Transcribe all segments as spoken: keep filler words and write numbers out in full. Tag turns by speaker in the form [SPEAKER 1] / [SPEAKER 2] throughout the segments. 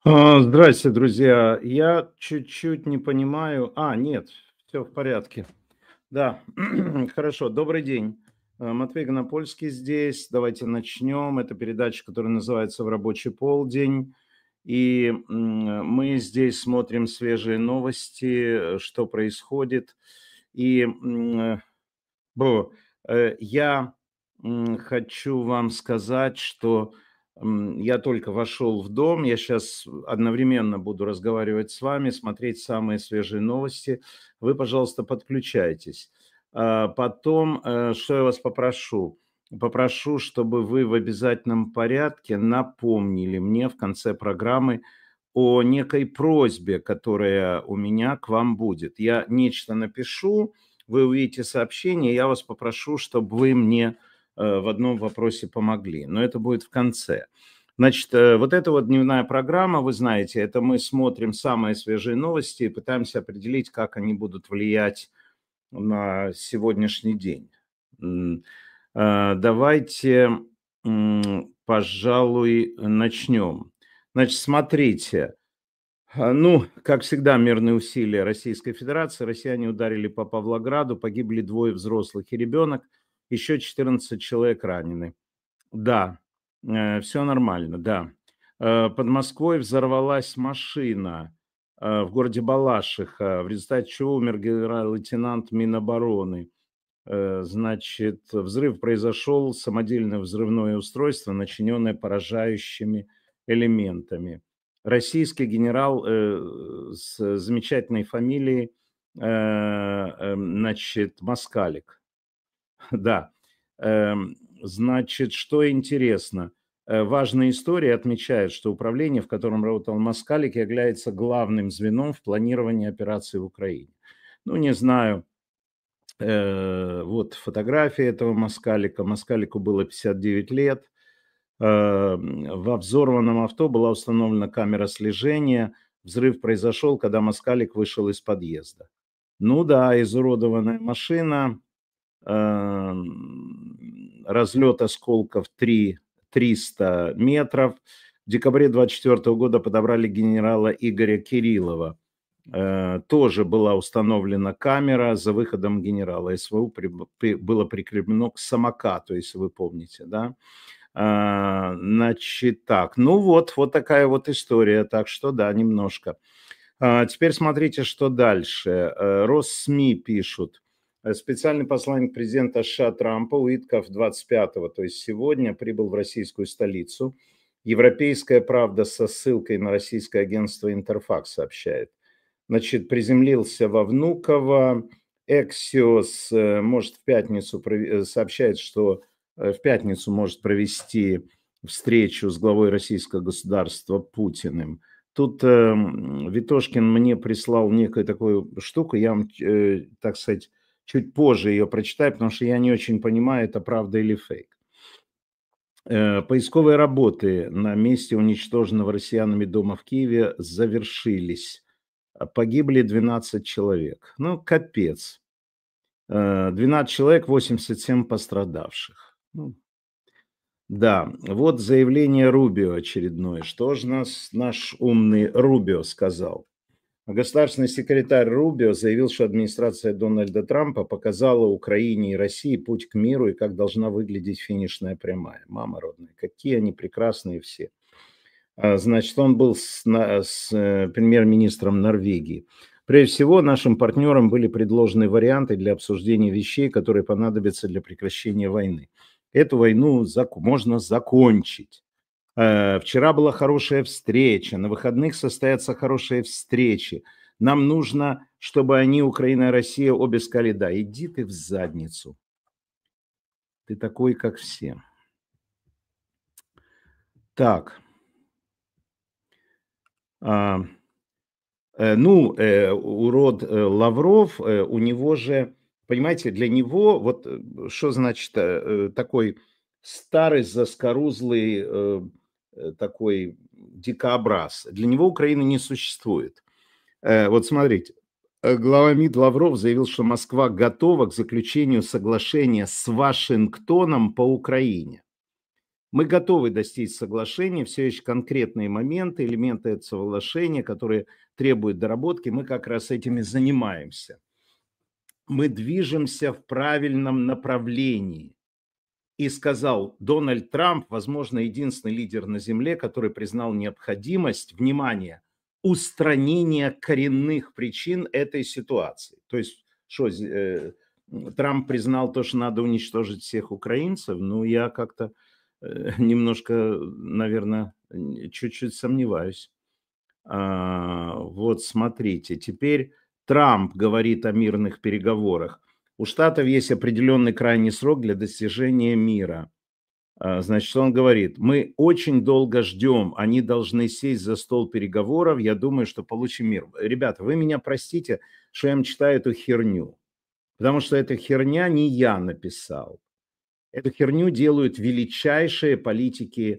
[SPEAKER 1] А, Здрасте, друзья. Я чуть-чуть не понимаю. А, нет, все в порядке. Да, хорошо. Добрый день. Э, Матвей Гонопольский здесь. Давайте начнем. Это передача, которая называется «В рабочий полдень». И м, мы здесь смотрим свежие новости, э, что происходит. И м, э, Бо, э, я, м, хочу вам сказать, что, м, я только вошел в дом. Я сейчас одновременно буду разговаривать с вами, смотреть самые свежие новости. Вы, пожалуйста, подключайтесь. А, потом, э, что я вас попрошу? Попрошу, чтобы вы в обязательном порядке напомнили мне в конце программы о некой просьбе, которая у меня к вам будет. Я нечто напишу, вы увидите сообщение, я вас попрошу, чтобы вы мне э, в одном вопросе помогли. Но это будет в конце. Значит, э, вот эта вот дневная программа, вы знаете, это мы смотрим самые свежие новости и пытаемся определить, как они будут влиять на сегодняшний день. М, э, Давайте, м, пожалуй, начнем. Значит, смотрите, а, ну, как всегда, мирные усилия Российской Федерации. Россияне ударили по Павлограду, погибли двое взрослых и ребенок, еще четырнадцать человек ранены. Да, все нормально, да. Э, Под Москвой взорвалась машина э, в городе Балашиха, в результате чего умер генерал-лейтенант Минобороны. Э, Значит, взрыв произошел, самодельное взрывное устройство, начиненное поражающими элементами. Российский генерал э, с замечательной фамилией, э, эм, значит, Москалик. Да. Эм, Значит, что интересно, э, важная история отмечает, что управление, в котором работал Москалик, является главным звеном в планировании операции в Украине. Ну, не знаю, Э, вот фотография этого москалика. Москалику было пятьдесят девять лет. Э, Во взорванном авто была установлена камера слежения. Взрыв произошел, когда москалик вышел из подъезда. Ну да, изуродованная машина, эм, разлет осколков три триста метров. В декабре двадцать четвёртого года подобрали генерала Игоря Кириллова. Э, тоже была установлена камера за выходом генерала. СВУ приб- при- было прикреплено к самокату, если вы помните, да. А, Значит, так, ну вот, вот такая вот история, так что да, немножко. А, теперь смотрите, что дальше. Э, Росс-СМИ пишут. Э, Специальный посланник президента США Трампа Уитков двадцать пятого, то есть сегодня, прибыл в российскую столицу. Европейская правда со ссылкой на российское агентство Интерфакс сообщает. Значит, приземлился во Внуково. Эксиос э, может в пятницу прови- э, сообщает, что э, в пятницу может провести встречу с главой российского государства Путиным. Тут э, м, Витошкин мне прислал некую такую штуку, я вам, э, так сказать, чуть позже ее прочитаю, потому что я не очень понимаю, это правда или фейк. Э, Поисковые работы на месте уничтоженного россиянами дома в Киеве завершились. А, Погибли двенадцать человек. Ну, капец. Э, двенадцать человек, восемьдесят семь пострадавших. Ну, да, вот заявление Рубио очередное. Что же нас наш умный Рубио сказал? Государственный секретарь Рубио заявил, что администрация Дональда Трампа показала Украине и России путь к миру и как должна выглядеть финишная прямая. Мама родная, какие они прекрасные все. А, Значит, он был с, на- с, э, премьер-министром Норвегии. Прежде всего, нашим партнерам были предложены варианты для обсуждения вещей, которые понадобятся для прекращения войны. Эту войну зак- можно закончить. Э, Вчера была хорошая встреча, на выходных состоятся хорошие встречи. Нам нужно, чтобы они, Украина и Россия, обе сказали, да, иди ты в задницу. Ты такой, как все. Так, а, э, ну, э, урод э, Лавров, э, у него же, понимаете, для него, вот э, что значит э, такой старый, заскорузлый, э, э, такой дикобраз. Для него Украины не существует. Э, Вот смотрите, э, глава МИД Лавров заявил, что Москва готова к заключению соглашения с Вашингтоном по Украине. Мы готовы достичь соглашения, все есть конкретные моменты, элементы этого соглашения, которые требуют доработки. Мы как раз этим и занимаемся. Мы движемся в правильном направлении. И сказал Дональд Трамп, возможно, единственный лидер на Земле, который признал необходимость, внимание, устранения коренных причин этой ситуации. То есть, что, э, Трамп признал то, что надо уничтожить всех украинцев, ну, я как-то э, немножко, наверное, чуть-чуть сомневаюсь. А, вот смотрите, теперь Трамп говорит о мирных переговорах. У Штатов есть определенный крайний срок для достижения мира. А, Значит, он говорит, мы очень долго ждем, они должны сесть за стол переговоров, я думаю, что получим мир. Ребята, вы меня простите, что я вам читаю эту херню, потому что эта херня не я написал. Эту херню делают величайшие политики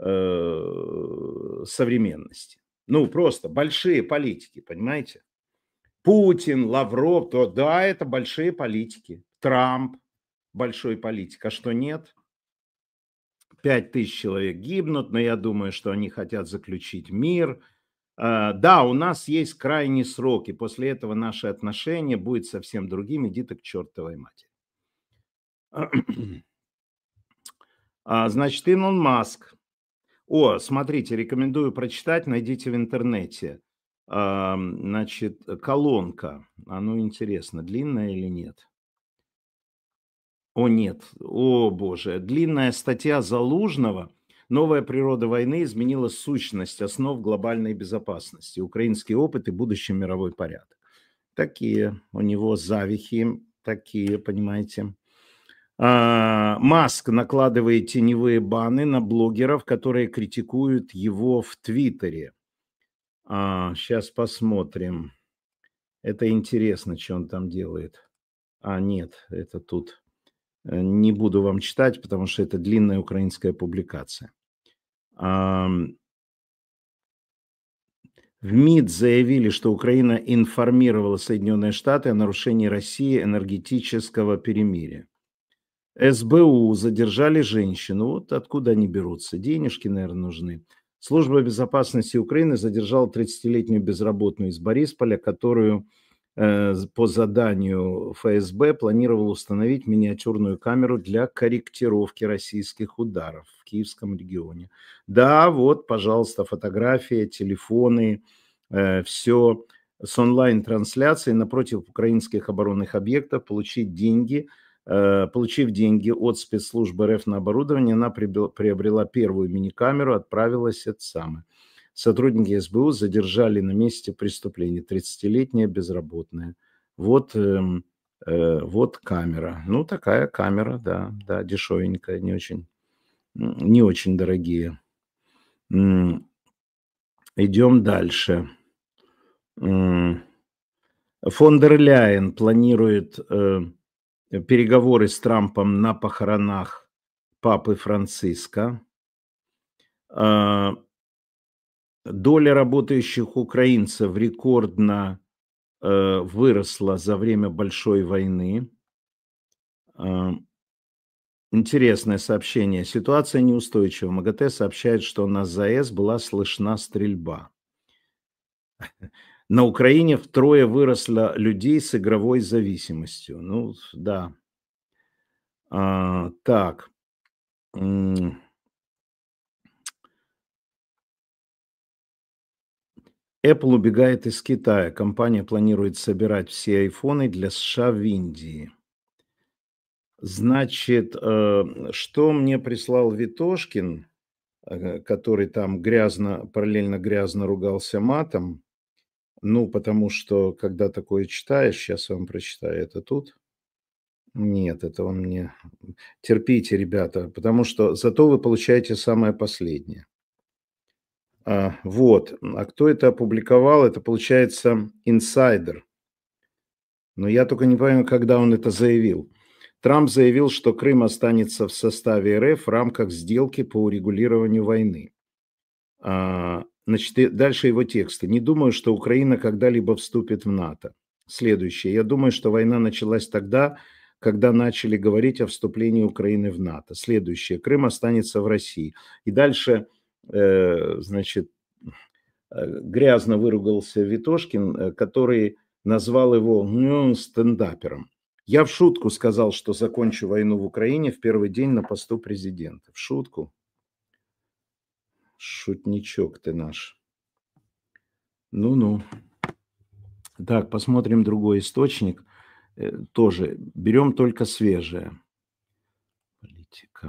[SPEAKER 1] э, современности. Ну, просто большие политики, понимаете? Путин, Лавров, то да, это большие политики. Трамп большой политик, а что нет? Пять тысяч человек гибнут, но я думаю, что они хотят заключить мир. А, Да, у нас есть крайний срок, и после этого наши отношения будут совсем другим. Иди ты к чертовой матери. А, Значит, Илон Маск. О, смотрите, рекомендую прочитать, найдите в интернете. А, Значит, колонка. А ну, интересно, длинная или нет? О, нет. О, боже. Длинная статья Залужного. Новая природа войны изменила сущность основ глобальной безопасности. Украинский опыт и будущий мировой порядок. Такие у него завихи, такие, понимаете. А, Маск накладывает теневые баны на блогеров, которые критикуют его в Твиттере. А, сейчас посмотрим. Это интересно, что он там делает. А, нет, это тут. Э, Не буду вам читать, потому что это длинная украинская публикация. Ам, В МИД заявили, что Украина информировала Соединенные Штаты о нарушении России энергетического перемирия. СБУ задержали женщину. Вот откуда они берутся. Денежки, наверное, нужны. Служба безопасности Украины задержала тридцатилетнюю безработную из Борисполя, которую э, по заданию ФСБ планировала установить миниатюрную камеру для корректировки российских ударов в Киевском регионе. Да, вот, пожалуйста, фотография, телефоны, э, все с онлайн-трансляцией напротив украинских оборонных объектов, получить деньги. Э, Получив деньги от спецслужб РФ на оборудование, она прибе- приобрела первую мини-камеру, отправилась это самое. Сотрудники СБУ задержали на месте преступления тридцатилетняя безработная. Вот, эм, э, вот камера. Ну, такая камера, да, да, дешевенькая, не очень, м, не очень дорогие. М, Идем дальше. М, Фон дер Ляйен планирует э, переговоры с Трампом на похоронах папы Франциска. А, Доля работающих украинцев рекордно э, выросла за время большой войны. А, Интересное сообщение. Ситуация неустойчива. МАГАТЭ сообщает, что на ЗАЭС была слышна стрельба. На Украине втрое выросло людей с игровой зависимостью. Ну, да. А, так. М, Apple убегает из Китая. Компания планирует собирать все айфоны для США в Индии. Значит, э, что мне прислал Витошкин, э, который там грязно, параллельно грязно ругался матом. Ну, потому что, когда такое читаешь, сейчас я вам прочитаю, это тут. Нет, это он мне... Терпите, ребята, потому что зато вы получаете самое последнее. А, вот. А кто это опубликовал? Это, получается, инсайдер. Но я только не понимаю, когда он это заявил. Трамп заявил, что Крым останется в составе РФ в рамках сделки по урегулированию войны. А, Значит, и дальше его тексты. Не думаю, что Украина когда-либо вступит в НАТО. Следующее. Я думаю, что война началась тогда, когда начали говорить о вступлении Украины в НАТО. Следующее. Крым останется в России. И дальше, э, значит, э, грязно выругался Ветошкин, э, который назвал его ну, стендапером. Я в шутку сказал, что закончу войну в Украине в первый день на посту президента. В шутку. Шутничок ты наш. Ну-ну. Так, посмотрим другой источник. Э, тоже берем только свежее. Политика.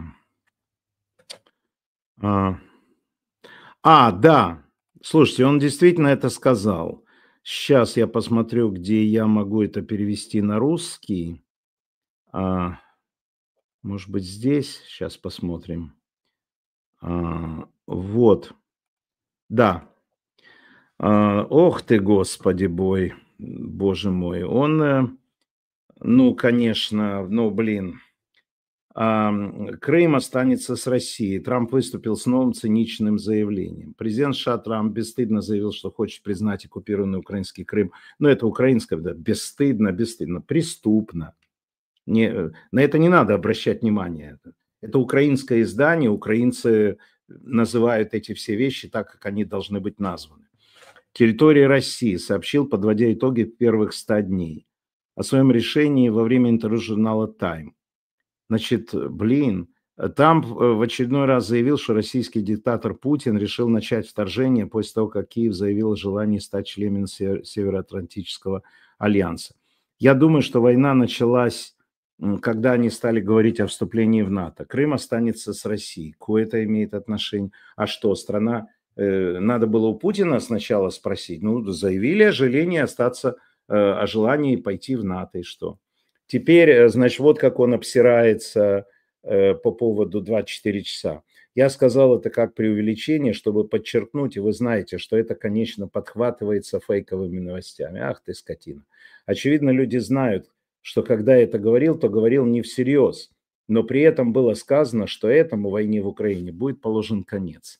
[SPEAKER 1] А, а, да. Слушайте, он действительно это сказал. Сейчас я посмотрю, где я могу это перевести на русский. А, может быть, здесь? Сейчас посмотрим. А, вот. Да. А, ох ты, Господи бой, Боже мой. Он, э, ну, конечно, ну, блин. Ам, Крым останется с Россией. Трамп выступил с новым циничным заявлением. Президент США Трамп бесстыдно заявил, что хочет признать оккупированный украинский Крым. Ну, это украинское, да, бесстыдно, бесстыдно, преступно. Не, э, на это не надо обращать внимание. Это украинское издание, украинцы называют эти все вещи так, как они должны быть названы. Территория России сообщил, подводя итоги первых ста дней, о своем решении во время интервью журнала Time. Значит, блин, там в очередной раз заявил, что российский диктатор Путин решил начать вторжение после того, как Киев заявил о желании стать членом Североатлантического альянса. Я думаю, что война началась, когда они стали говорить о вступлении в НАТО. Крым останется с Россией. Какое это имеет отношение? А что, страна... Э, надо было у Путина сначала спросить. Ну, заявили о желании остаться, э, о желании пойти в НАТО, и что? Теперь, значит, вот как он обсирается э, по поводу двадцать четыре часа. Я сказал это как преувеличение, чтобы подчеркнуть, и вы знаете, что это, конечно, подхватывается фейковыми новостями. Ах ты, скотина. Очевидно, люди знают, что когда я это говорил, то говорил не всерьез. Но при этом было сказано, что этому войне в Украине будет положен конец.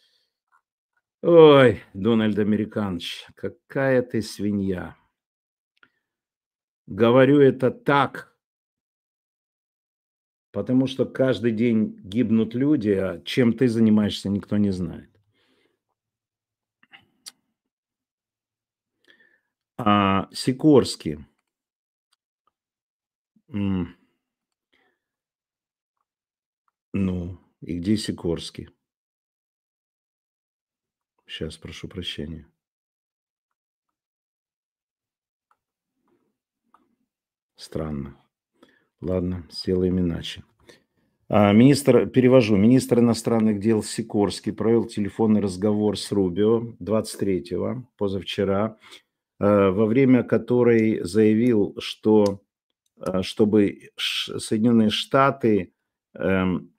[SPEAKER 1] Ой, Дональд Американович, какая ты свинья. Говорю это так, потому что каждый день гибнут люди, а чем ты занимаешься, никто не знает. А Сикорский. М. Ну, и где Сикорский? Сейчас, прошу прощения. Странно. Ладно, сделаем иначе. А, министр, перевожу. Министр иностранных дел Сикорский провел телефонный разговор с Рубио двадцать третьего, позавчера, э, во время которой заявил, что э, чтобы Ш- Соединенные Штаты... эм,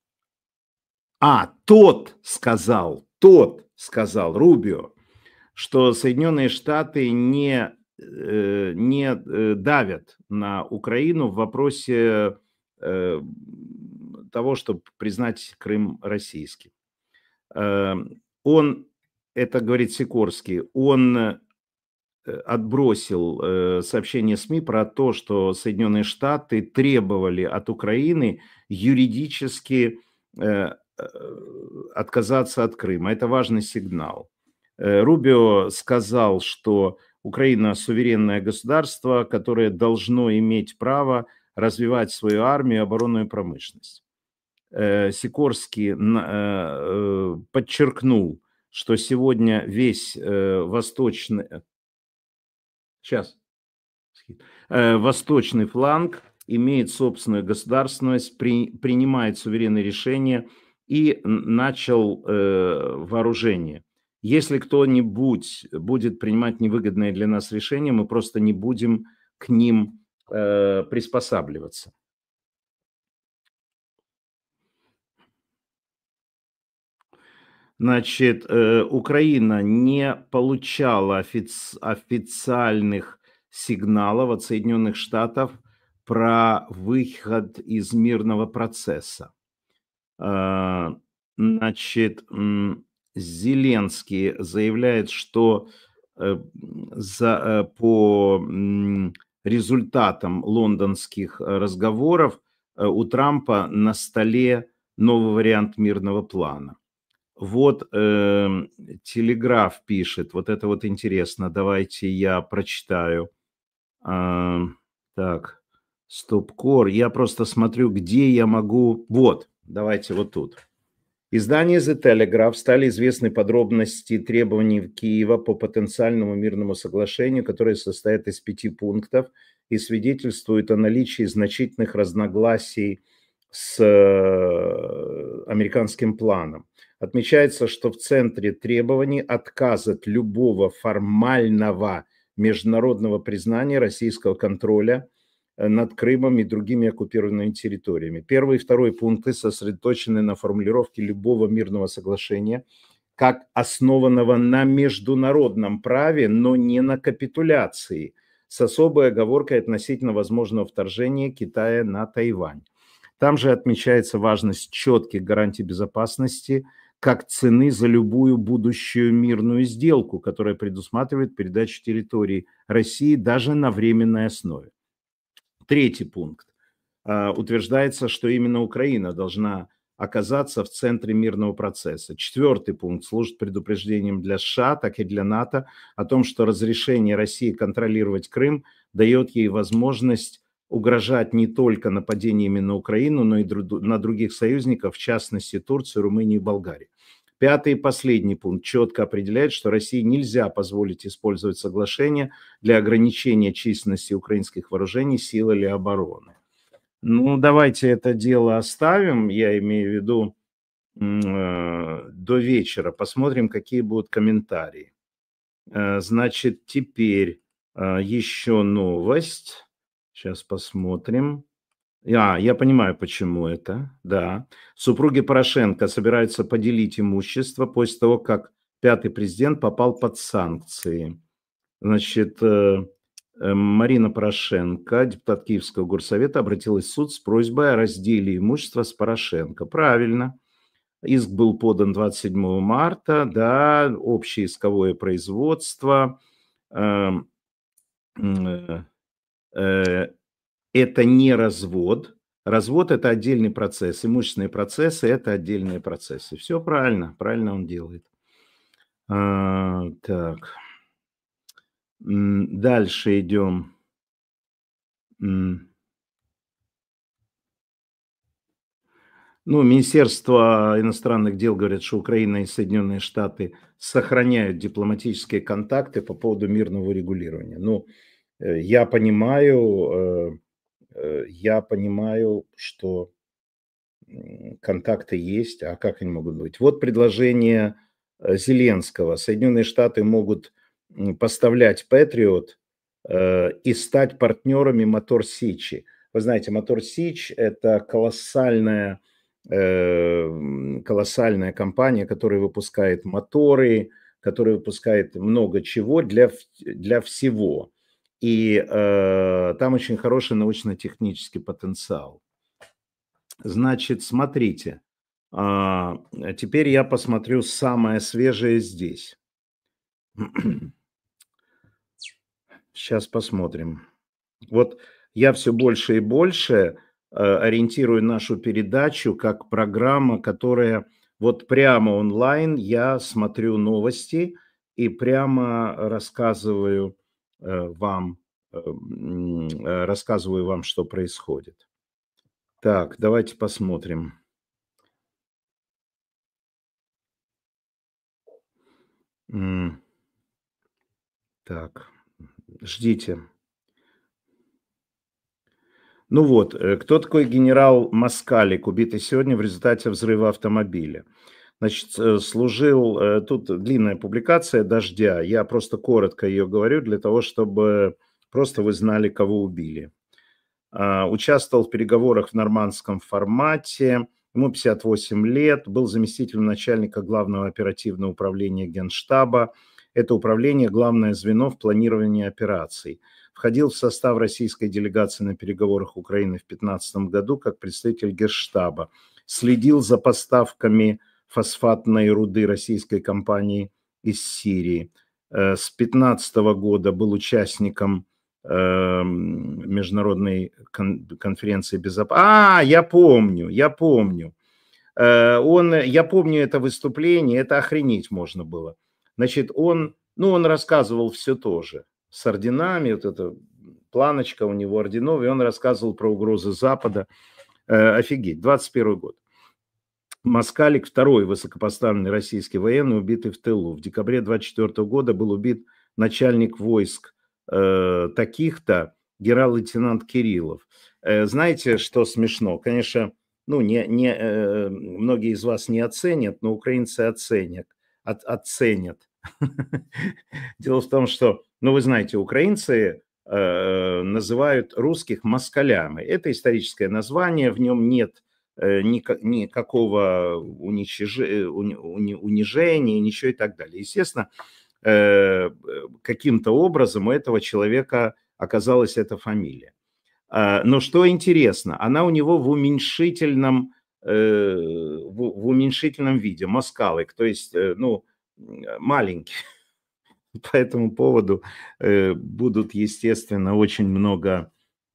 [SPEAKER 1] А, тот сказал, тот сказал, Рубио, что Соединенные Штаты не, э, не э, давят на Украину в вопросе э, того, чтобы признать Крым российским. Э, Он, это говорит Сикорский, он э, отбросил э, сообщение СМИ про то, что Соединенные Штаты требовали от Украины юридически э, э, отказаться от Крыма. Это важный сигнал. Э, Рубио сказал, что Украина суверенное государство, которое должно иметь право развивать свою армию и оборонную промышленность. Э, Сикорский на- э, э, подчеркнул, что сегодня весь э, восточный... Сейчас. Э, Восточный фланг имеет собственную государственность, при, принимает суверенные решения и н- начал э, вооружение. Если кто-нибудь будет принимать невыгодные для нас решения, мы просто не будем к ним э, приспосабливаться. Значит, э, Украина не получала офиц- официальных сигналов от Соединенных Штатов про выход из мирного процесса. А, Значит, м, Зеленский заявляет, что э, за, э, по м, результатом лондонских разговоров у Трампа на столе новый вариант мирного плана. Вот э, Телеграф пишет, вот это вот интересно, давайте я прочитаю. А, так, Стопкор, я просто смотрю, где я могу... Вот, давайте вот тут. Издание The Telegraph стали известны подробности требований Киева по потенциальному мирному соглашению, которое состоит из пяти пунктов и свидетельствует о наличии значительных разногласий с американским планом. Отмечается, что в центре требований отказ от любого формального международного признания российского контроля над Крымом и другими оккупированными территориями. Первый и второй пункты сосредоточены на формулировке любого мирного соглашения, как основанного на международном праве, но не на капитуляции, с особой оговоркой относительно возможного вторжения Китая на Тайвань. Там же отмечается важность четких гарантий безопасности как цены за любую будущую мирную сделку, которая предусматривает передачу территорий России даже на временной основе. Третий пункт. Утверждается, что именно Украина должна оказаться в центре мирного процесса. Четвертый пункт служит предупреждением для США, так и для НАТО о том, что разрешение России контролировать Крым дает ей возможность угрожать не только нападениями на Украину, но и на других союзников, в частности Турцию, Румынию и Болгарию. Пятый и последний пункт четко определяет, что России нельзя позволить использовать соглашение для ограничения численности украинских вооружений, сил или обороны. Ну, давайте это дело оставим, я имею в виду э, до вечера, посмотрим, какие будут комментарии. Э, значит, теперь э, еще новость. Сейчас посмотрим. А, я понимаю, почему это, да. Супруги Порошенко собираются поделить имущество после того, как пятый президент попал под санкции. Значит, Марина Порошенко, депутат Киевского горсовета, обратилась в суд с просьбой о разделе имущества с Порошенко. Правильно. Иск был подан двадцать седьмого марта, да, общее исковое производство. Это не развод. Развод – это отдельный процесс. Имущественные процессы – это отдельные процессы. Все правильно, правильно он делает. А, так. Дальше идем. Ну, Министерство иностранных дел говорит, что Украина и Соединенные Штаты сохраняют дипломатические контакты по поводу мирного регулирования. Ну, я понимаю... Я понимаю, что контакты есть, а как они могут быть? Вот предложение Зеленского. Соединенные Штаты могут поставлять Патриот и стать партнерами Мотор Сичи. Вы знаете, Мотор Сич – это колоссальная, колоссальная компания, которая выпускает моторы, которая выпускает много чего для, для всего. И э, там очень хороший научно-технический потенциал. Значит, смотрите, э, теперь я посмотрю самое свежее здесь. Сейчас посмотрим. Вот я все больше и больше э, ориентирую нашу передачу как программа, которая вот прямо онлайн, я смотрю новости и прямо рассказываю вам, рассказываю вам, что происходит. Так, давайте посмотрим. Так, ждите. Ну вот, кто такой генерал Москалик, убитый сегодня в результате взрыва автомобиля? Значит, служил, тут длинная публикация «Дождя», я просто коротко ее говорю для того, чтобы просто вы знали, кого убили. Участвовал в переговорах в нормандском формате, ему пятьдесят восемь лет, был заместителем начальника главного оперативного управления Генштаба. Это управление – главное звено в планировании операций. Входил в состав российской делегации на переговорах Украины в две тысячи пятнадцатом году как представитель Генштаба. Следил за поставками фосфатной руды российской компании из Сирии. С две тысячи пятнадцатого года был участником эм, международной кон конференции безопасности. А, я помню, я помню. Э, он, я помню это выступление, это охренеть можно было. Значит, он, ну, он рассказывал все то же, с орденами, вот эта планочка у него орденов, и он рассказывал про угрозы Запада. Э, офигеть, двадцать первый год. Москалик, второй высокопоставленный российский военный, убитый в тылу. В декабре двадцать четвёртого года был убит начальник войск э, таких-то, генерал-лейтенант Кириллов. Э, знаете, что смешно? Конечно, ну, не, не, э, многие из вас не оценят, но украинцы оценят. От, оценят. Дело в том, что, ну, вы знаете, украинцы э, называют русских москалями. Это историческое название, в нем нет э, ника- никакого уничижи- уни- уни- унижения, ничего и так далее. Естественно, э, каким-то образом у этого человека оказалась эта фамилия. А, Но что интересно, она у него в уменьшительном, э, в, в уменьшительном виде, москалык, то есть, э, ну, м, маленький. По этому поводу э, будут, естественно, очень много...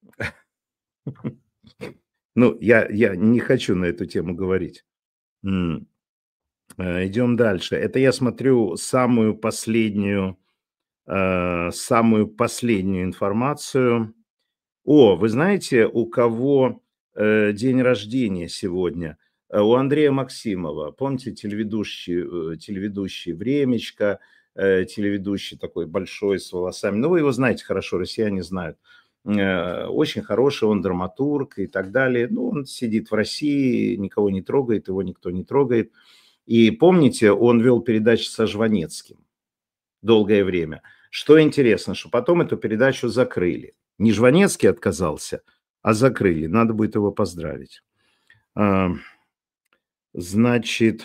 [SPEAKER 1] Ну, я, я не хочу на эту тему говорить. М, э, Идем дальше. Это я смотрю самую последнюю, э, самую последнюю информацию. О, вы знаете, у кого э, день рождения сегодня? Э, У Андрея Максимова. Помните, телеведущий, э, телеведущий «Времечко», э, телеведущий такой большой с волосами. Ну, вы его знаете хорошо, россияне знают. Э, Очень хороший, он драматург и так далее. Ну, он сидит в России, никого не трогает, его никто не трогает. И помните, он вел передачи со Жванецким долгое время. Что интересно, что потом эту передачу закрыли. Не Жванецкий отказался, а закрыли. Надо будет его поздравить. А, Значит,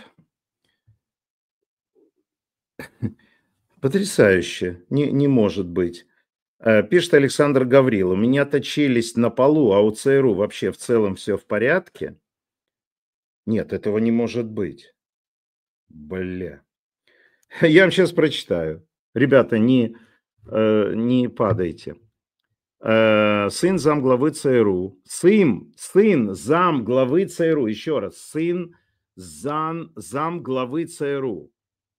[SPEAKER 1] потрясающе. Не, не может быть. А, Пишет Александр Гаврил. У меня-то челюсть на полу, а у ЦРУ вообще в целом все в порядке? Нет, этого не может быть. Бля. Я вам сейчас прочитаю. Ребята, не, э, не падайте. Э, сын замглавы ЦРУ, сын, сын замглавы ЦРУ, еще раз, сын зам, замглавы ЦРУ,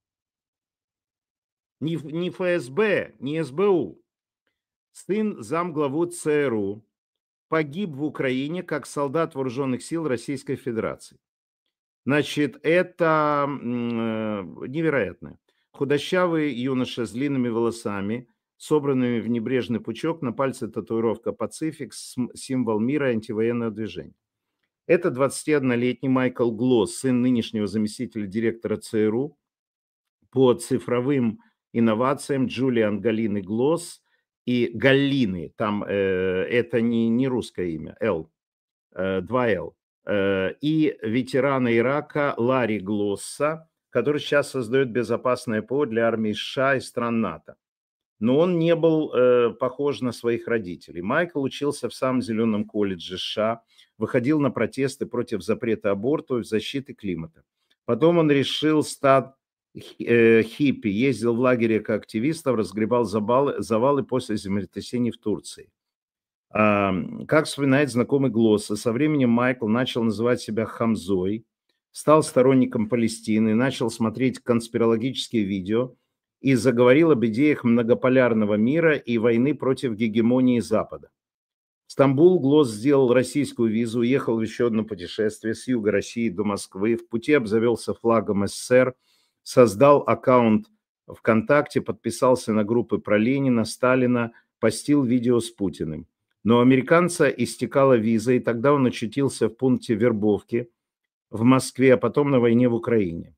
[SPEAKER 1] не, ф- не ФСБ, не СБУ, сын замглавы ЦРУ погиб в Украине как солдат вооруженных сил Российской Федерации. Значит, это м, э, невероятно. Худощавый юноша с длинными волосами, собранными в небрежный пучок, на пальце татуировка «Пацифик», см- символ мира и антивоенного движения. Это двадцатиоднолетний Майкл Глосс, сын нынешнего заместителя директора ЦРУ по цифровым инновациям Джулиан Галины Глосс и Галлины, там э, это не, не русское имя, Л, э, два Л, э, и ветерана Ирака Ларри Глосса, который сейчас создает безопасное ПО для армии США и стран НАТО. Но он не был э, похож на своих родителей. Майкл учился в самом зеленом колледже США, выходил на протесты против запрета абортов и защиты климата. Потом он решил стать э, хиппи, ездил в лагере как активистов, разгребал завалы, завалы после землетрясений в Турции. А, Как вспоминает знакомый Глосс, со временем Майкл начал называть себя Хамзой, стал сторонником Палестины, начал смотреть конспирологические видео и заговорил об идеях многополярного мира и войны против гегемонии Запада. В Стамбул Глосс сделал российскую визу, уехал в еще одно путешествие с юга России до Москвы, в пути обзавелся флагом СССР, создал аккаунт ВКонтакте, подписался на группы про Ленина, Сталина, постил видео с Путиным. Но у американца истекала виза, и тогда он очутился в пункте вербовки в Москве, а потом на войне в Украине.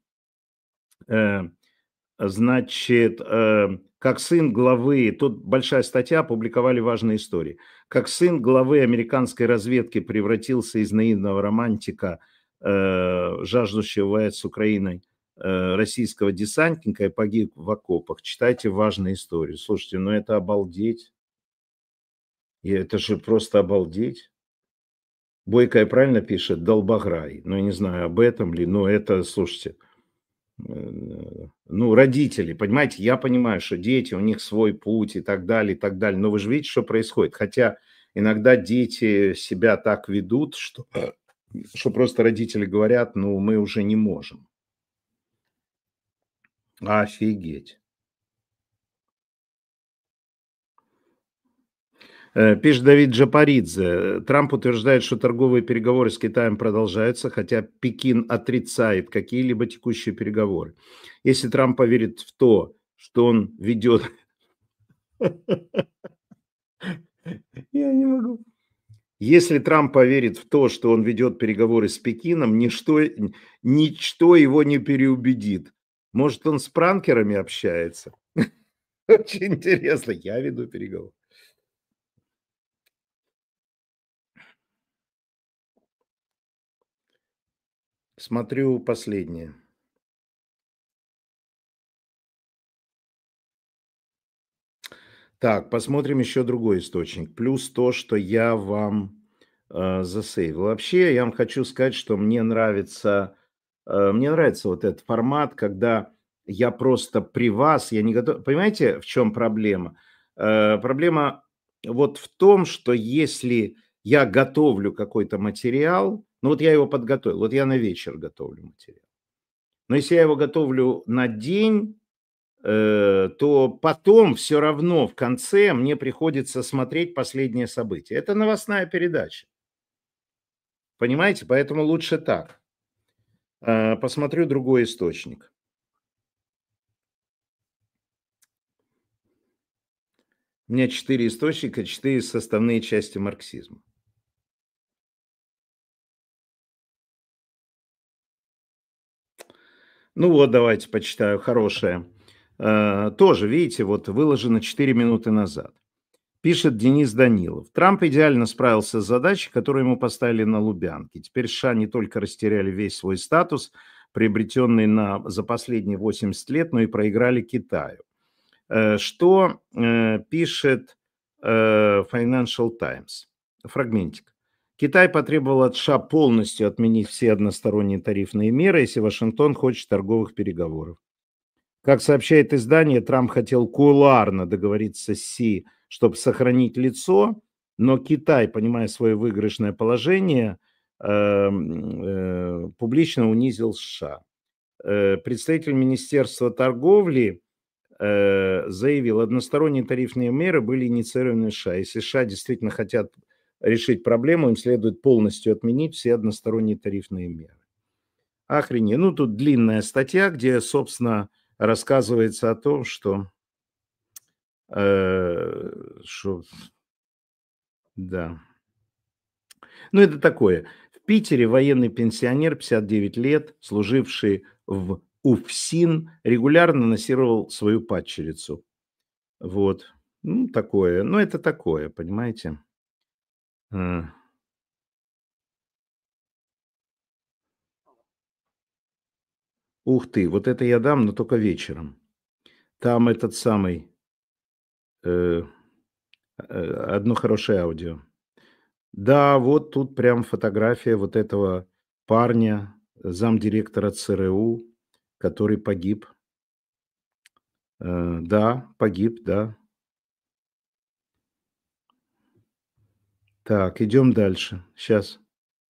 [SPEAKER 1] Э, Значит, э, как сын главы, тут большая статья, опубликовали важные истории. Как сын главы американской разведки превратился из наивного романтика, э, жаждущего воевать с Украиной, э, российского десантника и погиб в окопах. Читайте важные истории. Слушайте, ну это обалдеть. И это же просто обалдеть. Бойкая правильно пишет, долбограй. Ну, я не знаю, об этом ли, но это, слушайте, э, ну, родители, понимаете, я понимаю, что дети, у них свой путь и так далее, и так далее, но вы же видите, что происходит. Хотя иногда дети себя так ведут, что, что просто родители говорят, ну, мы уже не можем. Офигеть. Э, Пишет Давид Джапаридзе. Трамп утверждает, что торговые переговоры с Китаем продолжаются, хотя Пекин отрицает какие-либо текущие переговоры. Если Трамп поверит в то, что он ведет... Я не могу. Если Трамп поверит в то, что он ведет переговоры с Пекином, ничто, ничто его не переубедит. Может, он с пранкерами общается? Очень интересно. Я веду переговоры. Смотрю последнее. Так, посмотрим еще другой источник. Плюс то, что я вам э, засейвил. Вообще, я вам хочу сказать, что мне нравится, э, мне нравится вот этот формат, когда я просто при вас, я не готов. Понимаете, в чем проблема? Э, проблема вот в том, что если я готовлю какой-то материал, ну вот я его подготовил, вот я на вечер готовлю материал. Но если я его готовлю на день, э, то потом все равно в конце мне приходится смотреть последние события. Это новостная передача. Понимаете? Поэтому лучше так. Э, Посмотрю другой источник. У меня четыре источника, четыре составные части марксизма. Ну вот, давайте почитаю. Хорошее. Э, Тоже, видите, вот выложено четыре минуты назад. Пишет Денис Данилов. Трамп идеально справился с задачей, которую ему поставили на Лубянке. Теперь США не только растеряли весь свой статус, приобретенный на, за последние восемьдесят лет, но и проиграли Китаю. Э, Что э, пишет э, Financial Times? Фрагментик. Китай потребовал от США полностью отменить все односторонние тарифные меры, если Вашингтон хочет торговых переговоров. Как сообщает издание, Трамп хотел кулуарно договориться с Си, чтобы сохранить лицо, но Китай, понимая свое выигрышное положение, эм, э, публично унизил США. Э, Представитель Министерства торговли э, заявил, односторонние тарифные меры были инициированы США. Если США действительно хотят решить проблему, им следует полностью отменить все односторонние тарифные меры. Охренеть. Ну, тут длинная статья, где, собственно, рассказывается о том, что, э, что да. Ну, это такое. В Питере военный пенсионер, пятьдесят девять лет, служивший в УФСИН, регулярно насиловал свою падчерицу. Вот. Ну, такое. Ну, это такое, понимаете. Э, Ух ты, вот это я дам, но только вечером. Там этот самый, э, э, одно хорошее аудио. Да, вот тут прям фотография вот этого парня, замдиректора ЦРУ, который погиб. Э, да, погиб, да. Так, идем дальше. Сейчас.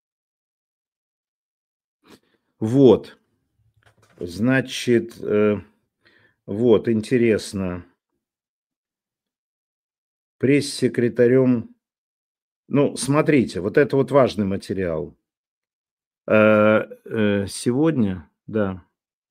[SPEAKER 1] Вот, значит, э, вот, интересно. Пресс-секретарем, ну, смотрите, вот это вот важный материал. Э, э, сегодня, да.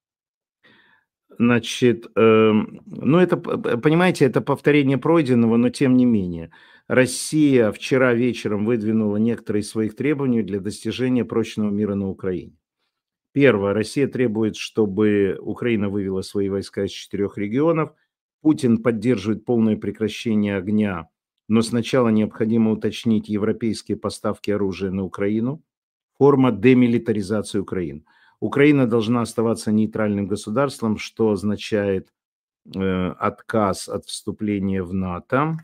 [SPEAKER 1] Значит, эм, ну, это, п п понимаете, это повторение пройденного, но тем не менее. Россия вчера вечером выдвинула некоторые из своих требований для достижения прочного мира на Украине. Первое. Россия требует, чтобы Украина вывела свои войска из четырех регионов. Путин поддерживает полное прекращение огня, но сначала необходимо уточнить европейские поставки оружия на Украину. Форма демилитаризации Украины. Украина должна оставаться нейтральным государством, что означает э, отказ от вступления в НАТО.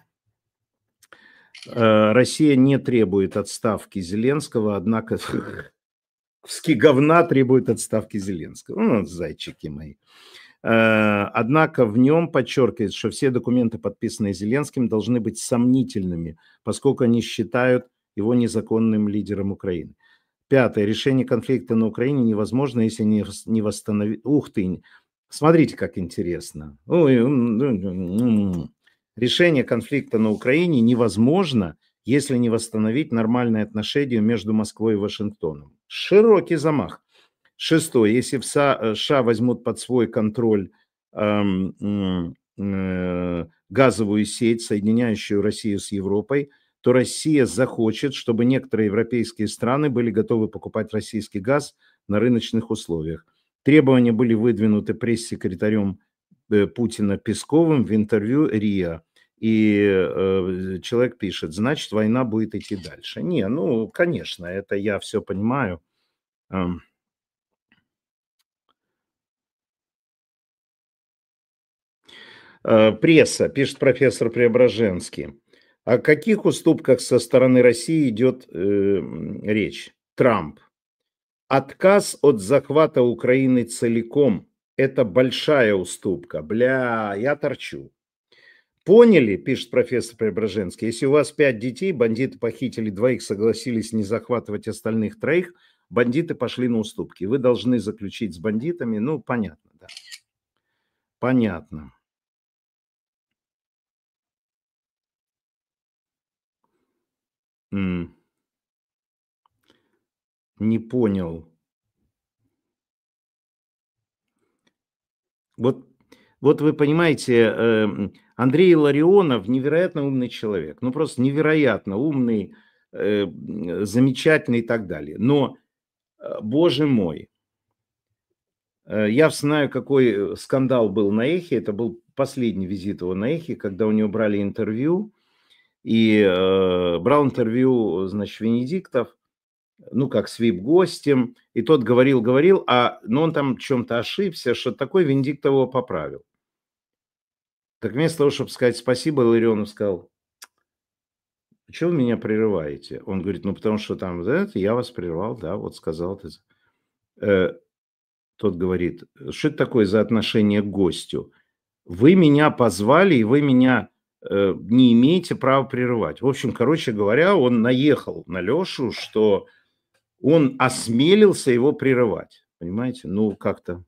[SPEAKER 1] Э, Россия не требует отставки Зеленского, однако куски говна требуют отставки Зеленского. Ну, зайчики мои. Э, Однако в нем подчеркивается, что все документы, подписанные Зеленским, должны быть сомнительными, поскольку они считают его незаконным лидером Украины. Пятое. Решение конфликта на Украине невозможно, если не вос- не восстановить... Ух ты! Смотрите, как интересно. Ой, м, м, м, м. Решение конфликта на Украине невозможно, если не восстановить нормальные отношения между Москвой и Вашингтоном. Широкий замах. Шестое. Если в СА э, США возьмут под свой контроль, ам, м, э, газовую сеть, соединяющую Россию с Европой, то Россия захочет, чтобы некоторые европейские страны были готовы покупать российский газ на рыночных условиях. Требования были выдвинуты пресс-секретарем э, Путина Песковым в интервью РИА. И э, человек пишет, значит, война будет идти дальше. Не, ну, конечно, это я все понимаю. Ам, Э, Пресса, пишет профессор Преображенский. О каких уступках со стороны России идет э, м, речь? Трамп. Отказ от захвата Украины целиком– это большая уступка. Бля, я торчу. Поняли, пишет профессор Преображенский, если у вас пять детей, бандиты похитили двоих, согласились не захватывать остальных троих, бандиты пошли на уступки. Вы должны заключить с бандитами, ну, понятно, да, понятно. М, Не понял. Вот, вот вы понимаете, эм, Андрей Илларионов невероятно умный человек, ну просто невероятно умный, э, м, замечательный и так далее. Но, э, боже мой, э, я знаю, какой э, скандал был на Эхе. Это был последний визит его на Эхе, когда у него брали интервью. И э, брал интервью, значит, Венедиктов, ну, как с вип-гостем. И тот говорил, говорил, а, но он там в чем-то ошибся, что такой Венедиктов его поправил. Так вместо того, чтобы сказать спасибо, Ларионов сказал: "Чё вы меня прерываете?" Он говорит: "Ну, потому что там, да, это я вас прервал, да, вот сказал ты". Э, Тот говорит: "Что это такое за отношение к гостю? Вы меня позвали, и вы меня, э, не имеете права прерывать". В общем, короче говоря, он наехал на Лешу, что он осмелился его прерывать. Понимаете? Ну, как-то.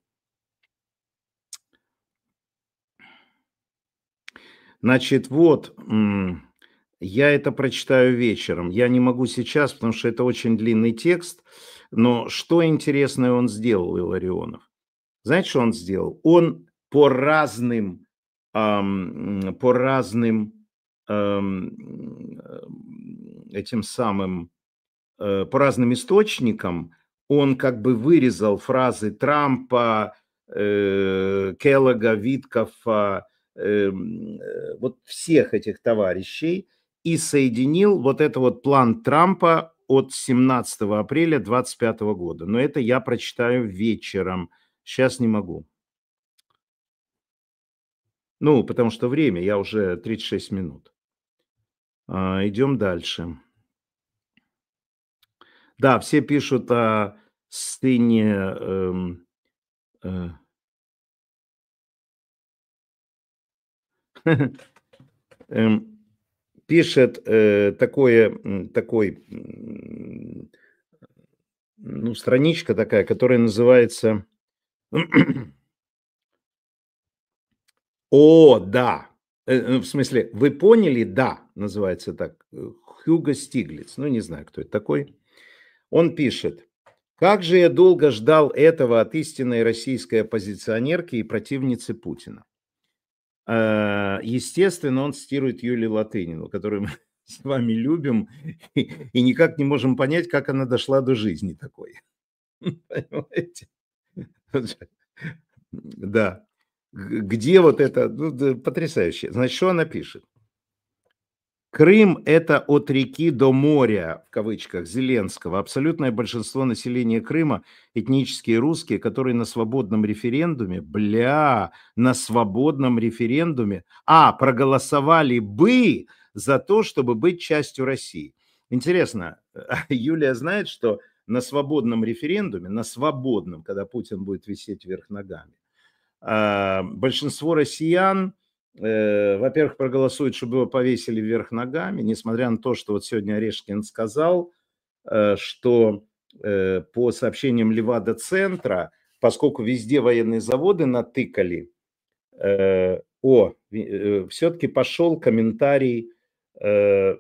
[SPEAKER 1] Значит, вот, м, я это прочитаю вечером. Я не могу сейчас, потому что это очень длинный текст. Но что интересное он сделал, Илларионов? Знаете, что он сделал? Он по разным, ам, м, по разным ам, м, этим самым, э, по разным источникам, он как бы вырезал фразы Трампа, э, Келлога, Виткофа, эм, э, вот всех этих товарищей и соединил вот это вот план Трампа от семнадцатого апреля двадцать пятого года. Но это я прочитаю вечером. Сейчас не могу. Ну, потому что время, я уже тридцать шесть минут. А, идем дальше. Да, все пишут о сцене, эм, э, Эм, пишет, э, такое, м, такой, м, ну, страничка такая, которая называется "О, да!" Э, э, в смысле, "Вы поняли? Да!" Называется так. Э, Хьюго Стиглиц. Ну, не знаю, кто это такой. Он пишет: "Как же я долго ждал этого от истинной российской оппозиционерки и противницы Путина". Э, естественно, он цитирует Юлию Латынину, которую мы с вами любим и и никак не можем понять, как она дошла до жизни такой. Понимаете? Вот же, да. Г где вот это, ну, да, потрясающе. Значит, что она пишет? Крым– это от реки до моря, в кавычках, Зеленского. Абсолютное большинство населения Крыма– этнические русские, которые на свободном референдуме, бля, на свободном референдуме, а, проголосовали бы за то, чтобы быть частью России. Интересно, Юлия знает, что на свободном референдуме, на свободном, когда Путин будет висеть вверх ногами, А, большинство россиян, э, во-первых, проголосуют, чтобы его повесили вверх ногами, несмотря на то, что вот сегодня Орешкин сказал, э, что э, по сообщениям Левада-центра, поскольку везде военные заводы натыкали, э, о, э, все-таки пошел комментарий, э,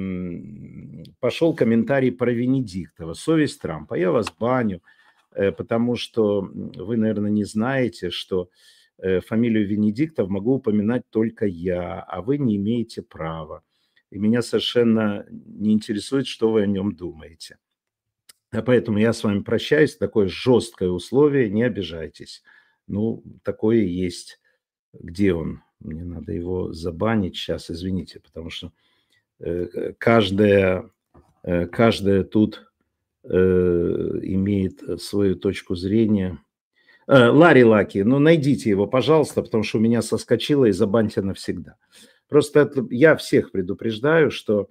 [SPEAKER 1] м, пошел комментарий про Венедиктова, совесть Трампа. Я вас баню, э, потому что м, вы, наверное, не знаете, что э, фамилию Венедиктов могу упоминать только я, а вы не имеете права. И меня совершенно не интересует, что вы о нем думаете. А поэтому я с вами прощаюсь. Такое жесткое условие, не обижайтесь. Ну, такое есть. Где он? Мне надо его забанить сейчас, извините, потому что э, каждая, э, каждая тут э, имеет свою точку зрения. Э, Ларри Лаки, ну найдите его, пожалуйста, потому что у меня соскочило и забаньте навсегда. Просто это, я всех предупреждаю, что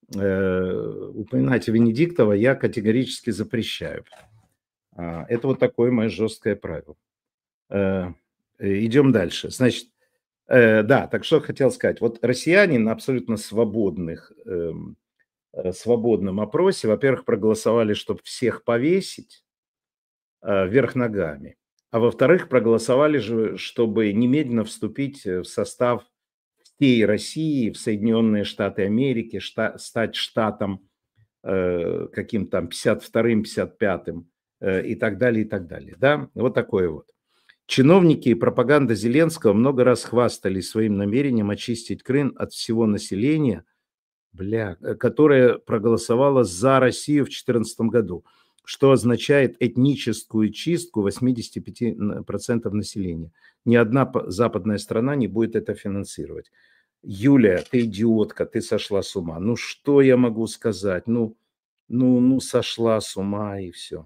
[SPEAKER 1] э, упоминать Венедиктова я категорически запрещаю. А, это вот такое мое жесткое правило. Э, э, идем дальше. Значит, Э, да, так что хотел сказать. Вот россияне на абсолютно свободных, эм, э, свободном опросе, во-первых, проголосовали, чтобы всех повесить э, вверх ногами, а во-вторых, проголосовали же, чтобы немедленно вступить э, в состав всей России, в Соединенные Штаты Америки, шта- стать штатом э, каким там пятьдесят вторым, пятьдесят пятым э, и так далее, и так далее. Да, вот такое вот. Чиновники и пропаганда Зеленского много раз хвастались своим намерением очистить Крым от всего населения, бля, э, которое проголосовало за Россию в две тысячи четырнадцатом году, что означает этническую чистку восемьдесят пять процентов населения. Ни одна п- западная страна не будет это финансировать. Юлия, ты идиотка, ты сошла с ума. Ну что я могу сказать? Ну, ну, ну сошла с ума и все.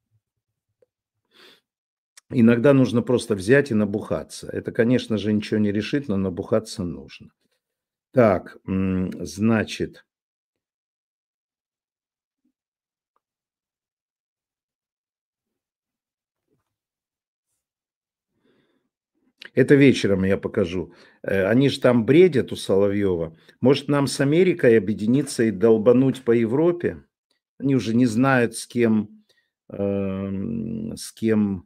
[SPEAKER 1] Иногда нужно просто взять и набухаться. Это, конечно же, ничего не решит, но набухаться нужно. Так, м, значит, это вечером я покажу. Э, Они же там бредят у Соловьева. Может, нам с Америкой объединиться и долбануть по Европе? Они уже не знают, с кем, эм, с кем.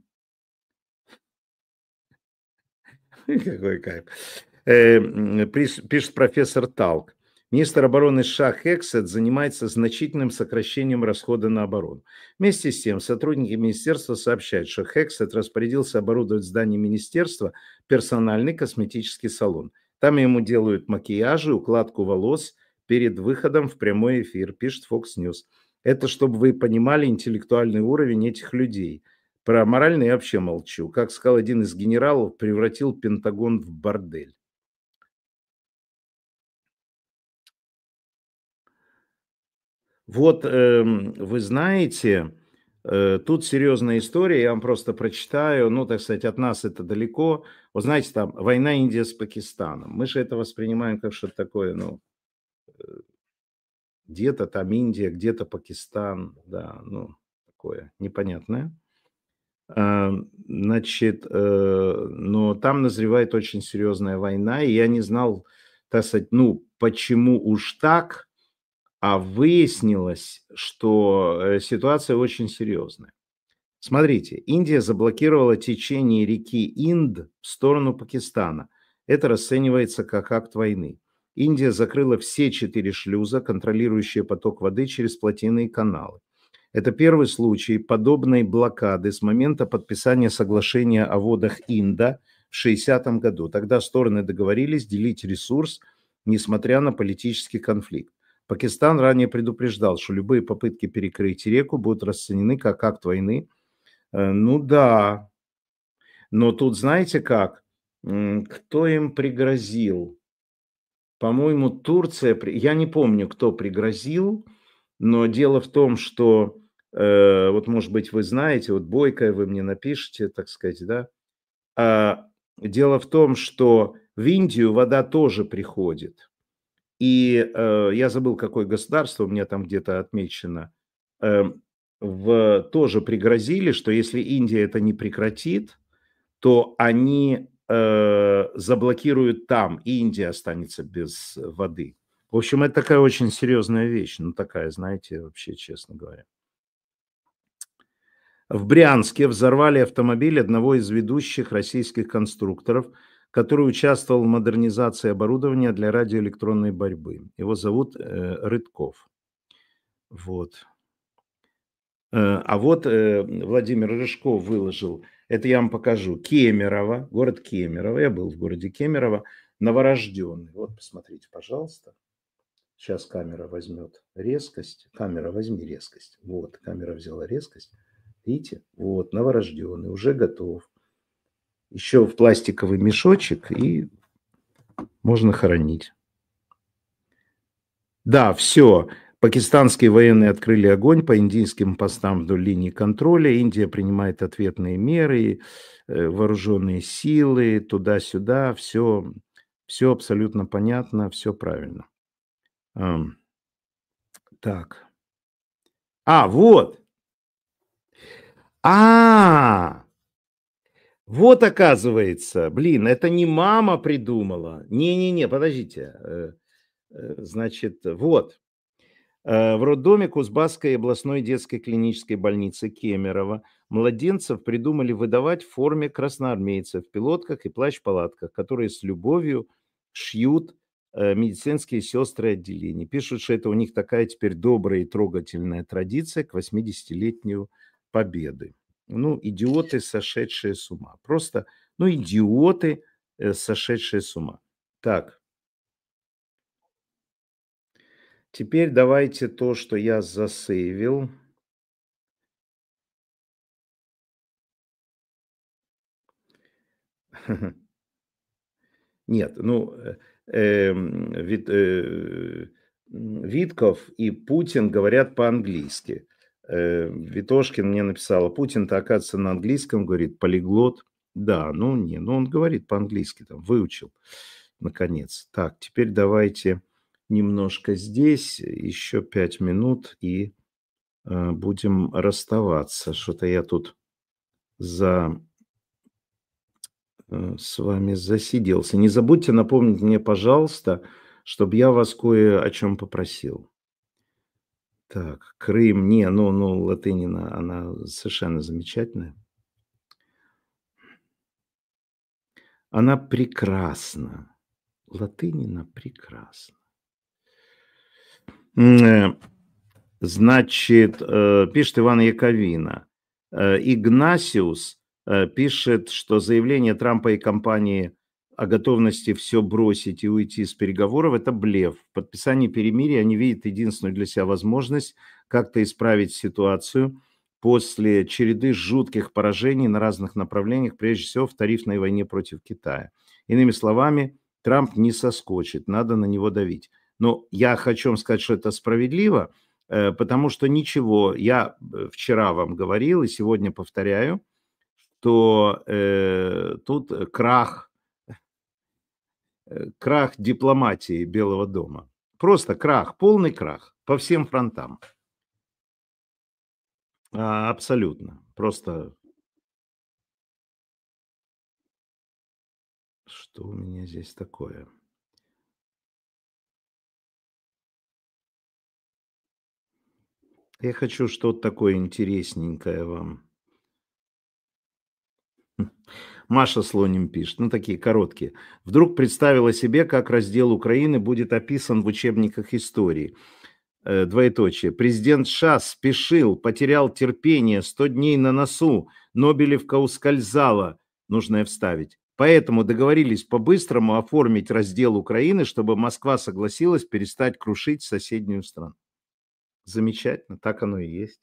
[SPEAKER 1] Какой кайф. Э, м, прис- Пишет профессор Талк. Министр обороны США Хексет занимается значительным сокращением расхода на оборону. Вместе с тем, сотрудники министерства сообщают, что Хексет распорядился оборудовать в здании министерства персональный косметический салон. Там ему делают макияжи, укладку волос перед выходом в прямой эфир, пишет Fox News. Это чтобы вы понимали интеллектуальный уровень этих людей. Про моральный я вообще молчу. Как сказал один из генералов, превратил Пентагон в бордель. Вот, эм, вы знаете, э, тут серьезная история, я вам просто прочитаю. Ну, так сказать, от нас это далеко. Вот знаете, там война Индия с Пакистаном. Мы же это воспринимаем как что-то такое, ну, где-то там Индия, где-то Пакистан, да, ну, такое непонятное. А, Значит, э, но там назревает очень серьезная война, и я не знал, так сказать, ну, почему уж так, а выяснилось, что э, ситуация очень серьезная. Смотрите, Индия заблокировала течение реки Инд в сторону Пакистана. Это расценивается как акт войны. Индия закрыла все четыре шлюза, контролирующие поток воды через плотины и каналы. Это первый случай подобной блокады с момента подписания соглашения о водах Инда в шестидесятом году. Тогда стороны договорились делить ресурс, несмотря на политический конфликт. Пакистан ранее предупреждал, что любые попытки перекрыть реку будут расценены как акт войны. Э, Ну да, но тут знаете как? М, Кто им пригрозил? По-моему, Турция, при- я не помню, кто пригрозил, но дело в том, что, э, вот, может быть, вы знаете, вот Бойко, вы мне напишите, так сказать, да. А, дело в том, что в Индию вода тоже приходит. И э, я забыл, какое государство у меня там где-то отмечено. Эм, в, тоже пригрозили, что если Индия это не прекратит, то они э, заблокируют там, и Индия останется без воды. В общем, это такая очень серьезная вещь, ну такая, знаете, вообще, честно говоря. В Брянске взорвали автомобиль одного из ведущих российских конструкторов, который участвовал в модернизации оборудования для радиоэлектронной борьбы. Его зовут э, Рыдков. Вот. Э, а вот э, Владимир Рыжков выложил, это я вам покажу, Кемерово, город Кемерово, я был в городе Кемерово, новорожденный. Вот, посмотрите, пожалуйста. Сейчас камера возьмет резкость. Камера, возьми резкость. Вот, камера взяла резкость. Видите? Вот, новорожденный, уже готов. Еще в пластиковый мешочек, и можно хоронить. Да, все. Пакистанские военные открыли огонь по индийским постам вдоль линии контроля. Индия принимает ответные меры, э, вооруженные силы, туда-сюда. Все, все абсолютно понятно, все правильно. Ам, Так. А, вот. А, вот оказывается. Блин, это не мама придумала. Не-не-не, подождите. Э, э, Значит, вот. Э, В роддоме Кузбасской областной детской клинической больницы Кемерово младенцев придумали выдавать в форме красноармейцев, в пилотках и плащ-палатках, которые с любовью шьют э, медицинские сестры отделений. Пишут, что это у них такая теперь добрая и трогательная традиция к восьмидесятилетию победы. Ну, идиоты, сошедшие с ума. Просто, ну, идиоты, э, сошедшие с ума. Так, теперь давайте то, что я засейвил. Нет, ну, э, эм, Вит э, м, Витков и Путин говорят по-английски. Э, Ветошкин мне написала: "Путин-то, оказывается, на английском говорит, полиглот". Да, ну не, ну он говорит по-английски, там, выучил наконец. Так, теперь давайте немножко здесь, еще пять минут, и, э, будем расставаться. Что-то я тут за э, с вами засиделся. Не забудьте напомнить мне, пожалуйста, чтобы я вас кое о чем попросил. Так, Крым. Не, ну, ну, Латынина, она совершенно замечательная. Она прекрасна. Латынина прекрасна. М, э, Значит, э, пишет Иван Яковина. Э, Игнасиус э, пишет, что заявление Трампа и компании о готовности все бросить и уйти с переговоров – это блеф. В подписании перемирия они видят единственную для себя возможность как-то исправить ситуацию после череды жутких поражений на разных направлениях, прежде всего в тарифной войне против Китая. Иными словами, Трамп не соскочит, надо на него давить. Но я хочу вам сказать, что это справедливо, э, потому что ничего, я э, вчера вам говорил и сегодня повторяю, что э, тут крах, э, крах дипломатии Белого дома. Просто крах, полный крах по всем фронтам. А, абсолютно. Просто что у меня здесь такое? Я хочу что-то такое интересненькое вам. Маша Слоним пишет, ну такие короткие. Вдруг представила себе, как раздел Украины будет описан в учебниках истории. Э, двоеточие. Президент США спешил, потерял терпение, сто дней на носу, Нобелевка ускользала, нужно вставить. Поэтому договорились по-быстрому оформить раздел Украины, чтобы Москва согласилась перестать крушить соседнюю страну. Замечательно, так оно и есть.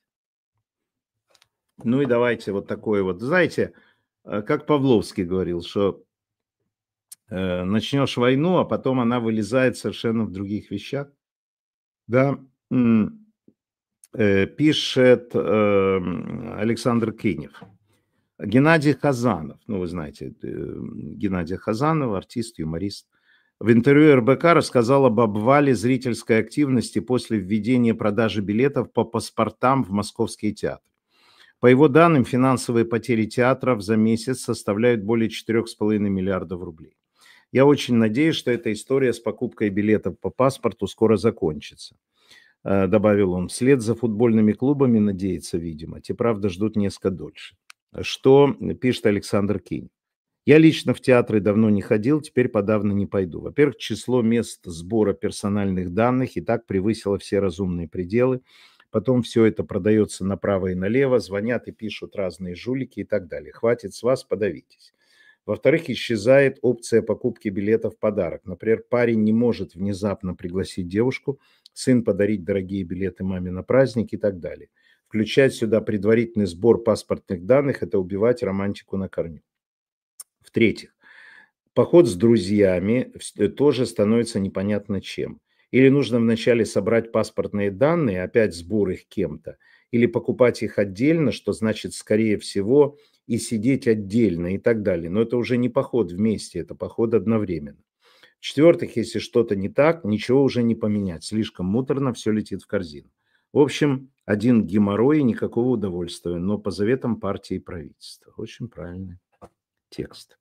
[SPEAKER 1] Ну и давайте вот такое вот. Знаете, э, как Павловский говорил, что э, начнешь войну, а потом она вылезает совершенно в других вещах. Да, м, э, пишет э, Александр Кинев. Геннадий Хазанов, ну вы знаете э, Геннадия Хазанова, артист, юморист, в интервью эр бэ ка рассказал об обвале зрительской активности после введения продажи билетов по паспортам в московские театры. По его данным, финансовые потери театров за месяц составляют более четырёх с половиной миллиардов рублей. Я очень надеюсь, что эта история с покупкой билетов по паспорту скоро закончится. Э, добавил он. Вслед за футбольными клубами, надеется, видимо. Те, правда, ждут несколько дольше. Что пишет Александр Кинь. Я лично в театры давно не ходил, теперь подавно не пойду. Во-первых, число мест сбора персональных данных и так превысило все разумные пределы. Потом все это продается направо и налево, звонят и пишут разные жулики и так далее. Хватит с вас, подавитесь. Во-вторых, исчезает опция покупки билетов в подарок. Например, парень не может внезапно пригласить девушку, сын подарить дорогие билеты маме на праздник и так далее. Включать сюда предварительный сбор паспортных данных – это убивать романтику на корню. В-третьих, поход с друзьями тоже становится непонятно чем. Или нужно вначале собрать паспортные данные, опять сбор их кем-то, или покупать их отдельно, что значит, скорее всего, и сидеть отдельно и так далее. Но это уже не поход вместе, это поход одновременно. В-четвертых, если что-то не так, ничего уже не поменять. Слишком муторно, все летит в корзину. В общем, один геморрой и никакого удовольствия, но по заветам партии и правительства. Очень правильный текст.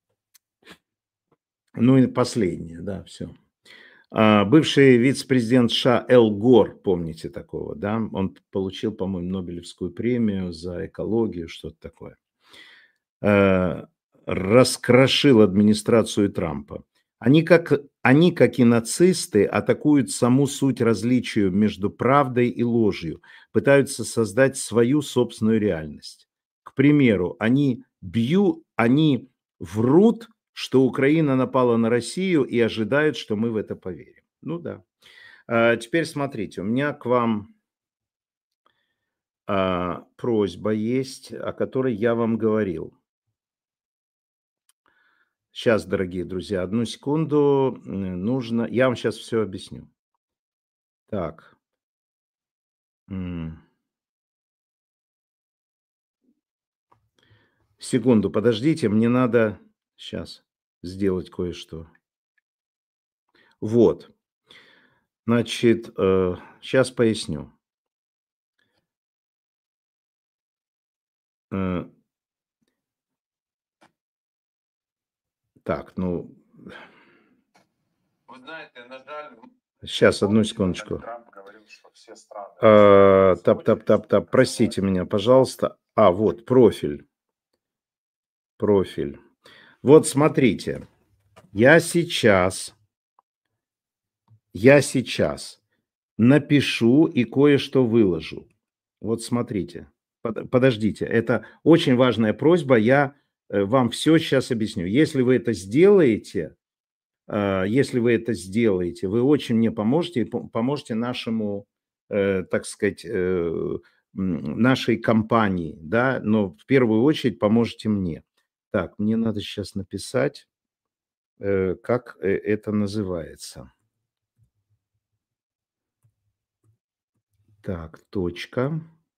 [SPEAKER 1] Ну и последнее, да, все. А, бывший вице-президент США Эл Гор, помните такого, да? Он получил, по-моему, Нобелевскую премию за экологию, что-то такое. Э, раскрошил администрацию Трампа. Они как, они, как и нацисты, атакуют саму суть различия между правдой и ложью, пытаются создать свою собственную реальность. К примеру, они бьют, они врут, что Украина напала на Россию и ожидают, что мы в это поверим. Ну да. А теперь смотрите, у меня к вам а, просьба есть, о которой я вам говорил. Сейчас, дорогие друзья, одну секунду. Нужно... Я вам сейчас все объясню. Так. Секунду, подождите, мне надо сейчас сделать кое-что. Вот. Значит, э, сейчас поясню. Э, так, ну...
[SPEAKER 2] Вы знаете, на жаль...
[SPEAKER 1] Сейчас, одну секундочку.
[SPEAKER 2] Трамп говорил, что все страны...
[SPEAKER 1] А, тап-тап-тап-тап, простите меня, пожалуйста. А, вот, профиль. Профиль. Вот смотрите, я сейчас, я сейчас напишу и кое-что выложу. Вот смотрите, под, подождите, это очень важная просьба, я э, вам все сейчас объясню. Если вы это сделаете, э, если вы это сделаете, вы очень мне поможете, и поможете нашему, э, так сказать, э, нашей компании, да, но в первую очередь поможете мне. Так, мне надо сейчас написать, э, как э, это называется. Так, точка.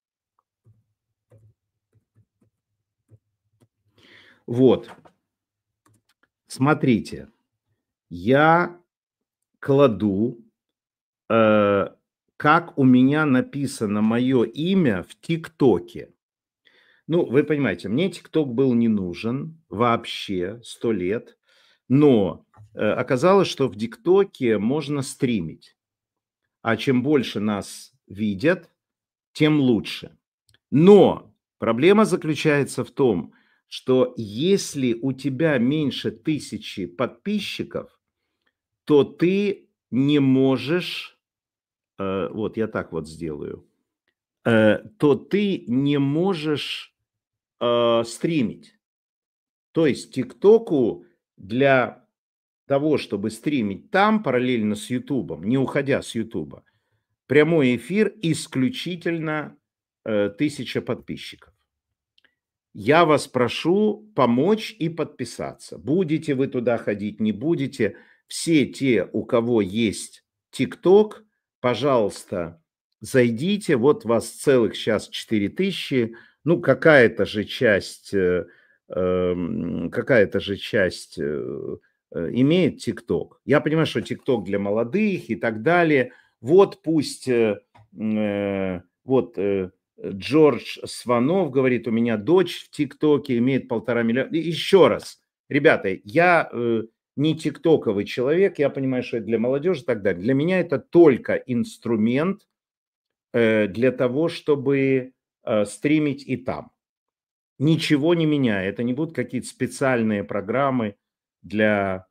[SPEAKER 1] Вот. Смотрите, я кладу, э, как у меня написано мое имя в ТикТоке. Ну, вы понимаете, мне ТикТок был не нужен вообще сто лет, но э, оказалось, что в ТикТоке можно стримить. А чем больше нас видят, тем лучше. Но проблема заключается в том, что если у тебя меньше тысячи подписчиков, то ты не можешь, э, вот я так вот сделаю, э, то ты не можешь э, стримить. То есть ТикТоку для того, чтобы стримить там параллельно с Ютубом, не уходя с Ютуба, прямой эфир исключительно э, тысяча подписчиков. Я вас прошу помочь и подписаться. Будете вы туда ходить, не будете. Все те, у кого есть ТикТок, пожалуйста, зайдите. Вот вас целых сейчас четыре тысячи. Ну, какая-то же часть, э, э, какая-то же часть э, э, имеет ТикТок. Я понимаю, что ТикТок для молодых и так далее. Вот пусть... Э, э, вот... Э, Джордж Сванов говорит, у меня дочь в ТикТоке имеет полтора миллиона. Еще раз, ребята, я э, не тиктоковый человек, я понимаю, что это для молодежи и так далее. Для меня это только инструмент э, для того, чтобы э, стримить и там. Ничего не меняя. Это не будут какие-то специальные программы для,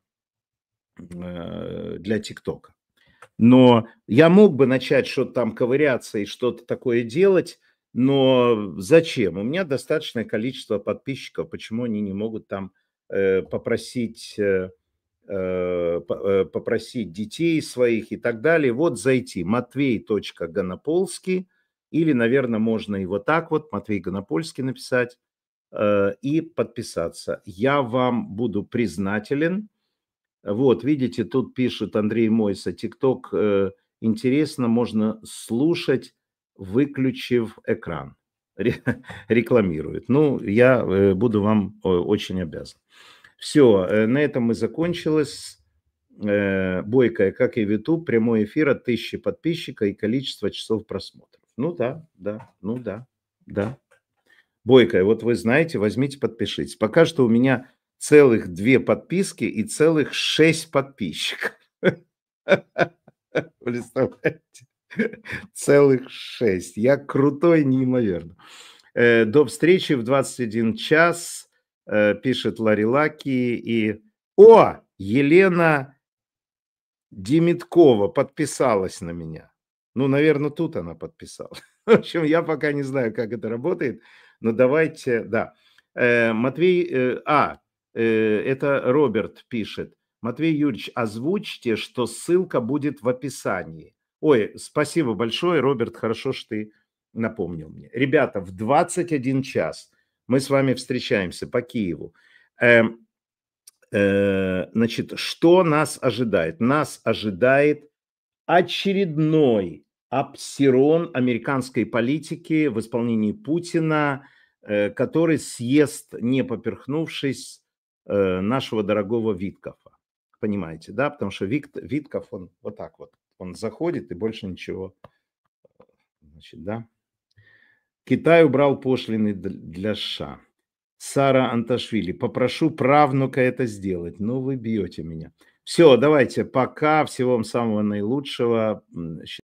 [SPEAKER 1] э, для ТикТока. Но я мог бы начать что-то там ковыряться и что-то такое делать, но зачем? У меня достаточное количество подписчиков, почему они не могут там э, попросить, э, э, попросить детей своих и так далее. Вот зайти, матвей точка гонополский, или, наверное, можно и вот так вот, Матвей Гонопольский написать, э, и подписаться. Я вам буду признателен. Вот, видите, тут пишет Андрей Мойса, ТикТок э, интересно, можно слушать, выключив экран. Рекламирует. Ну, я э, буду вам э, очень обязан. Все, э, на этом мы закончилось. Э, Бойкая, как и в YouTube, прямой эфир от тысячи подписчиков и количество часов просмотров. Ну да, да, ну да, да. Бойкая, вот вы знаете, возьмите, подпишитесь. Пока что у меня целых две подписки и целых шесть подписчиков. Представляете? Целых шесть. Я крутой неимоверно. До встречи в двадцать один час, пишет Ларри Лаки. И... О, Елена Демиткова подписалась на меня. Ну, наверное, тут она подписалась. В общем, я пока не знаю, как это работает. Но давайте, да. Э, Матвей, э, а, э, это Роберт пишет. Матвей Юрьевич, озвучьте, что ссылка будет в описании. Ой, спасибо большое, Роберт, хорошо, что ты напомнил мне. Ребята, в двадцать один час мы с вами встречаемся по Киеву. Э, э, значит, что нас ожидает? Нас ожидает очередной обсерон американской политики в исполнении Путина, который съест, не поперхнувшись, нашего дорогого Виткофа. Понимаете, да? Потому что Виткоф, он вот так вот, он заходит и больше ничего. Значит, да? Китай убрал пошлины для США. Сара Анташвили, попрошу правнука это сделать. Ну, вы бьете меня. Все, давайте, пока, всего вам самого наилучшего.